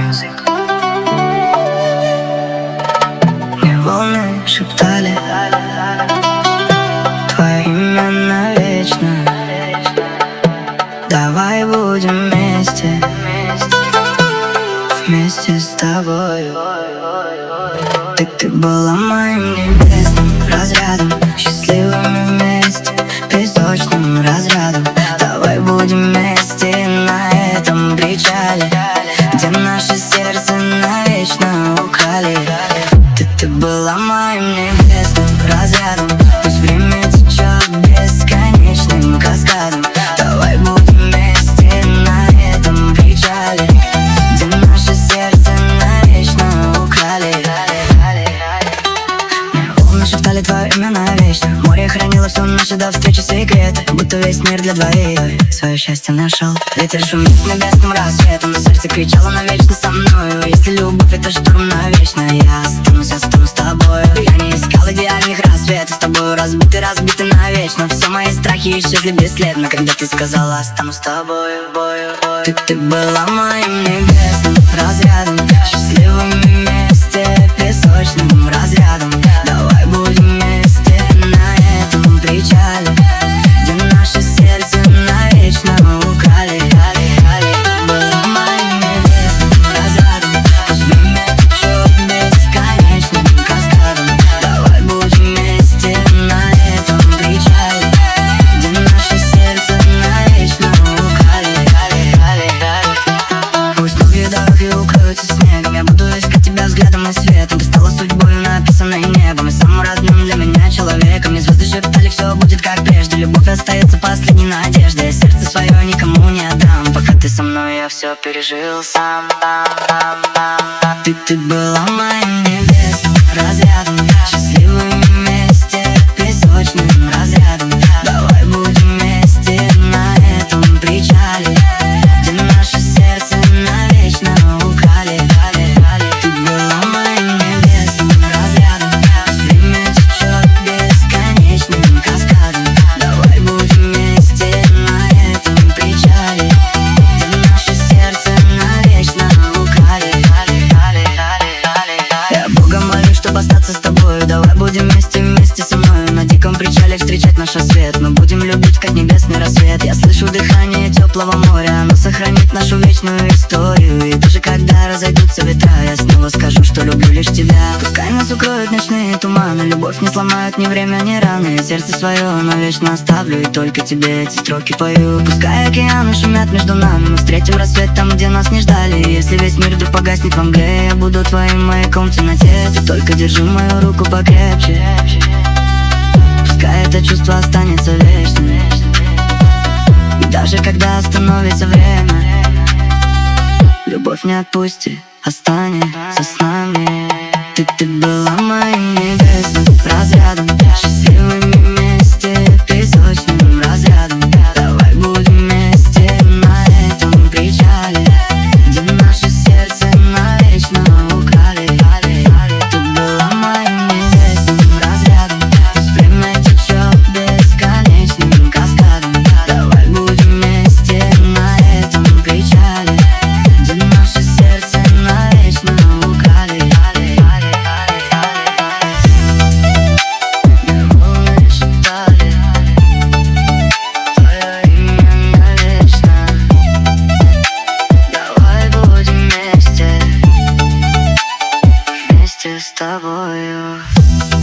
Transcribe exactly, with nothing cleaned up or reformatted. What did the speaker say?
Мне волны шептали твое имя навечно. Давай будем вместе, вместе с тобой. Ты, ты была моим небесным разрядом, счастливыми вместе, песочным разрядом. Давай будем вместе на этом причале, где наше сердце навечно украли. Ты, ты была моим небесным разрядом, пусть время течет бесконечным каскадом. Давай будем вместе на этом причале, где наше сердце навечно украли. Мне волны шептали твое имя навечно. Море хранило все наши до встречи секреты, будто весь мир для двоих свое счастье нашел. Ветер шумит небесным рассветом, на сердце кричало навечно со мною. Если любовь это шторм навечно, я останусь, останусь с тобою. Я не искал идеальных рассветов, с тобою разбиты, разбиты навечно. Все мои страхи исчезли бесследно, когда ты сказала останусь с тобою. Ты, ты была моим небесным разрядом, счастливыми вместе, песочным разрядом. Давай будем вместе на этом причале, где наше сердце навечно украли. Была моим небесным разрядом, пусть время течет бесконечным каскадом. Давай будем вместе на этом причале, где наше сердце навечно украли. Пусть новые дороги укроются снегом, я буду искать тебя взглядом и светом. Ты стала судьбой, написанной небом, и самым родным для меня человеком. И звезды шептали, все будет как прежде, любовь остается последней надеждой. Я сердце свое никому не отдам, пока ты со мной, я все пережил сам. Ты, ты была моим небесным разрядом, счастливыми вместе, песочным разрядом. Давай будем вместе на этом причале, где наше сердце навечно украли. Ты была моим небесным разрядом, пусть время течет бесконечным каскадом. Давай будем вместе на этом причале, где наше сердце навечно украли. Я Бога молю, чтобы остаться с тобою. Давай будем вместе, вместе со мною на диком причале встречать наш рассвет. Мы будем любить, как небесный рассвет. Я слышу дыхание теплого моря, оно сохранит нашу вечную историю. И даже когда разойдутся ветра, я снова скажу, что люблю лишь тебя. Пускай нас укроют ночные туманы, любовь не сломают ни время, ни раны. Сердце свое навечно оставлю и только тебе эти строки пою. Пускай океаны шумят между нами, мы встретим рассвет там, где нас не ждали. Если весь мир вдруг погаснет во мгле, я буду твоим маяком в темноте. Ты только держи мою руку покрепче, пускай это чувство останется вечно. И даже когда остановится время, любовь не отпусти, останется с нами. Ты, ты была моим небесным разрядом, счастливыми вместе, песочным разрядом. Давай будем вместе на этом причале, где наше сердце навечно украли. Ты была моим небесным разрядом, пусть время течет бесконечным каскадом. Давай будем вместе на этом причале, где наше сердце навечно украли. Мне волны шептали твое имя навечно. Давай будем вместе, вместе с тобою.